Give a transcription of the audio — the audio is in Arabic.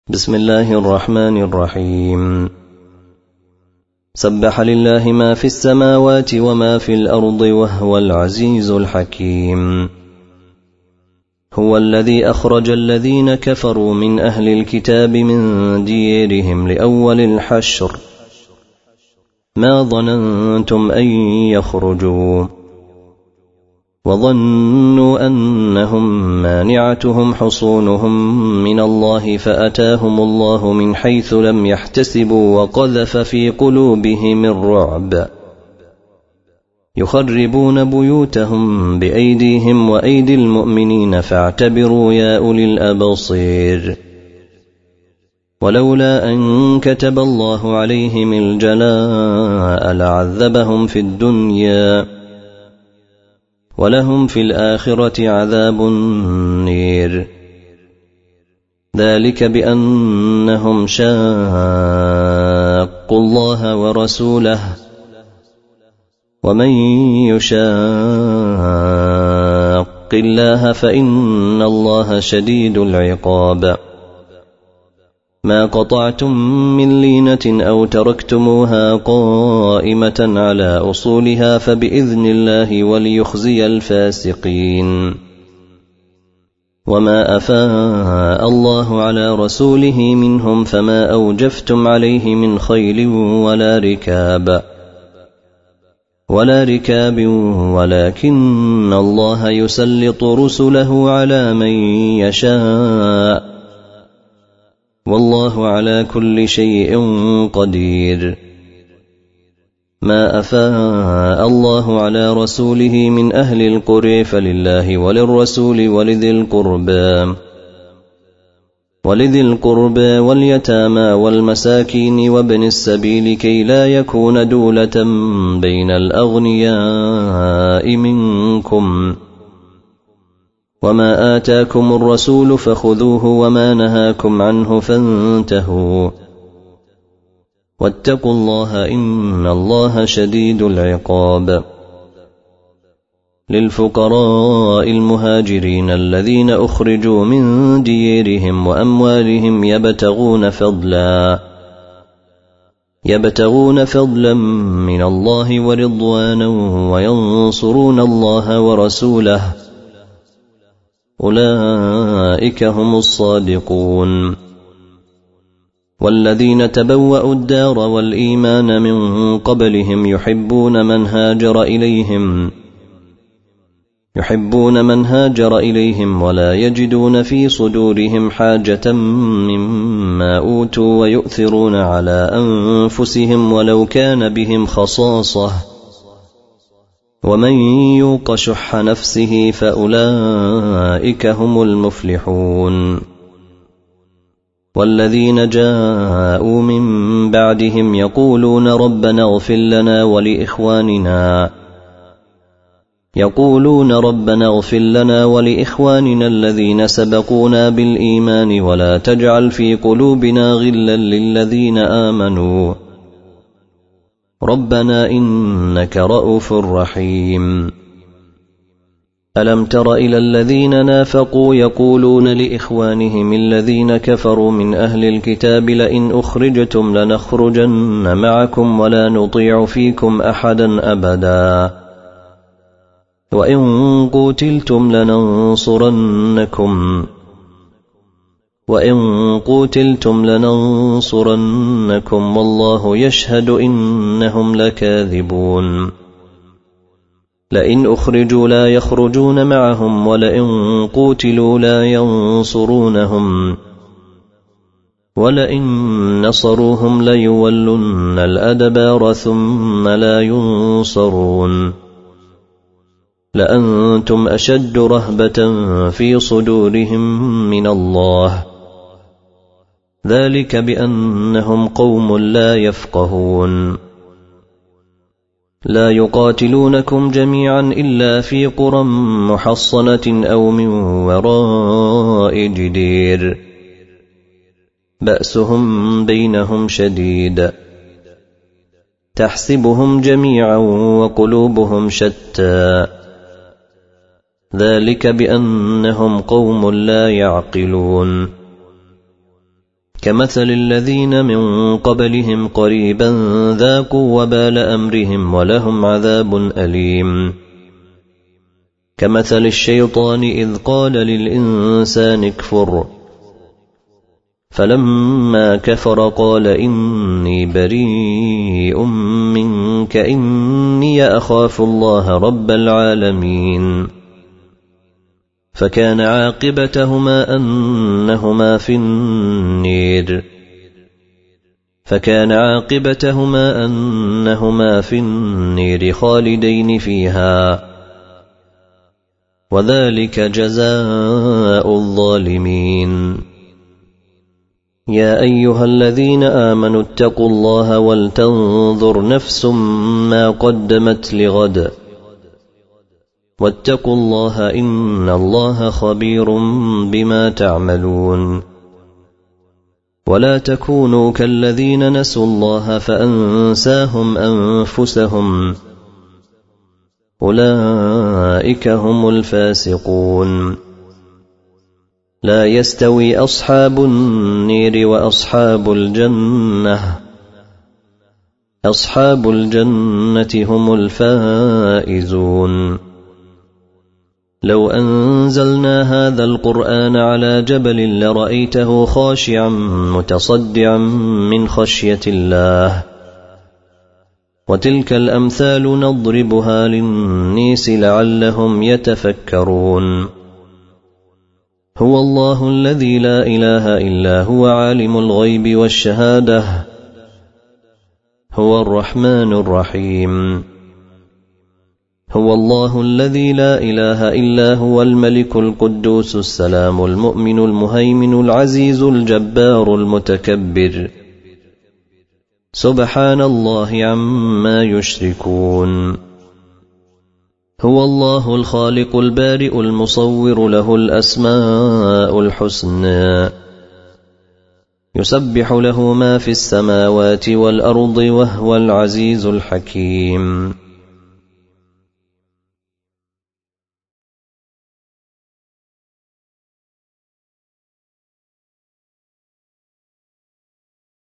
بسم الله الرحمن الرحيم. سبح لله ما في السماوات وما في الأرض وهو العزيز الحكيم. هو الذي أخرج الذين كفروا من أهل الكتاب من ديارهم لأول الحشر ما ظننتم أن يخرجوا وظنوا أنهم مانعتهم حصونهم من الله فأتاهم الله من حيث لم يحتسبوا وقذف في قلوبهم الرعب يخربون بيوتهم بأيديهم وأيدي المؤمنين فاعتبروا يا أولي الأبصير. ولولا أن كتب الله عليهم الجلاء لعذبهم في الدنيا ولهم في الآخرة عذاب النير. ذلك بأنهم شاقوا الله ورسوله ومن يشاق الله فإن الله شديد العقاب. ما قطعتم من لينة أو تركتموها قائمة على أصولها فبإذن الله وليخزي الفاسقين. وما أفاء الله على رسوله منهم فما أوجفتم عليه من خيل ولا ركاب ولكن الله يسلط رسله على من يشاء والله على كل شيء قدير. ما أفاء الله على رسوله من أهل القرى فلله وللرسول ولذي القربى واليتامى والمساكين وابن السبيل كي لا يكون دولة بين الأغنياء منكم. وما آتاكم الرسول فخذوه وما نهاكم عنه فانتهوا واتقوا الله إن الله شديد العقاب. للفقراء المهاجرين الذين أخرجوا من ديارهم وأموالهم يبتغون فضلا من الله ورضوانا وينصرون الله ورسوله أولئك هم الصادقون. والذين تبوأوا الدار والإيمان من قبلهم يحبون من هاجر إليهم ولا يجدون في صدورهم حاجة مما أوتوا ويؤثرون على أنفسهم ولو كان بهم خصاصة ومن يوق شح نفسه فأولئك هم المفلحون. والذين جاءوا من بعدهم يقولون ربنا اغفر لنا ولإخواننا الذين سبقونا بالإيمان ولا تجعل في قلوبنا غلا للذين آمنوا ربنا إنك رؤوف رحيم. ألم تر إلى الذين نافقوا يقولون لإخوانهم الذين كفروا من أهل الكتاب لئن أخرجتم لنخرجن معكم ولا نطيع فيكم أحدا أبدا وإن قوتلتم لننصرنكم والله يشهد إنهم لكاذبون. لئن أخرجوا لا يخرجون معهم ولئن قوتلوا لا ينصرونهم ولئن نصروهم ليولن الأدبار ثم لا ينصرون. لأنتم أشد رهبة في صدورهم من الله ذلك بأنهم قوم لا يفقهون. لا يقاتلونكم جميعا إلا في قرى محصنة أو من وراء جدير بأسهم بينهم شديد تحسبهم جميعا وقلوبهم شتى ذلك بأنهم قوم لا يعقلون. كمثل الذين من قبلهم قريبا ذاقوا وبال أمرهم ولهم عذاب أليم كمثل الشيطان إذ قال للإنسان اكفر فلما كفر قال إني بريء منك إني أخاف الله رب العالمين فكان عاقبتهما أنهما في النير خالدين فيها وذلك جزاء الظالمين يا أيها الذين آمنوا اتقوا الله ولتنظر نفس ما قدمت لغد واتقوا الله إن الله خبير بما تعملون ولا تكونوا كالذين نسوا الله فأنساهم أنفسهم أولئك هم الفاسقون لا يستوي أصحاب النير وأصحاب الجنة أصحاب الجنة هم الفائزون لو أنزلنا هذا القرآن على جبل لرأيته خاشعا متصدعا من خشية الله وتلك الأمثال نضربها للناس لعلهم يتفكرون هو الله الذي لا إله إلا هو عالم الغيب والشهادة هو الرحمن الرحيم هو الله الذي لا إله إلا هو الملك القدوس السلام المؤمن المهيمن العزيز الجبار المتكبر سبحان الله عما يشركون هو الله الخالق البارئ المصور له الأسماء الحسنى يسبح له ما في السماوات والأرض وهو العزيز الحكيم